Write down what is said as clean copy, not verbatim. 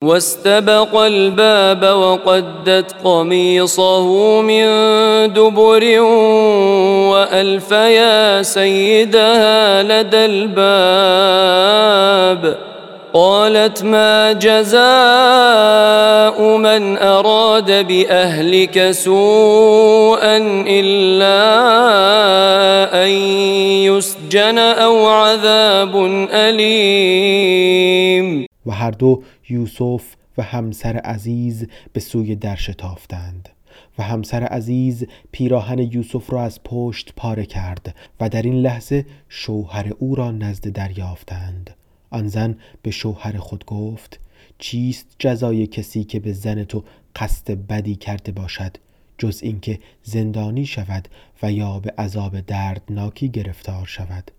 واستبق الباب وقدت قميصه من دبر وألف يا سيدها لدى الباب. قالت ما جزاء من أراد بأهلك سوءا إلا أن يسجن أو عذاب أليم. و هر دو یوسف و همسر عزیز به سوی در شتافتند و همسر عزیز پیراهن یوسف را از پشت پاره کرد و در این لحظه شوهر او را نزد دریافتند. آن زن به شوهر خود گفت چیست جزای کسی که به زن تو قصد بدی کرده باشد جز اینکه زندانی شود و یا به عذاب دردناکی گرفتار شود؟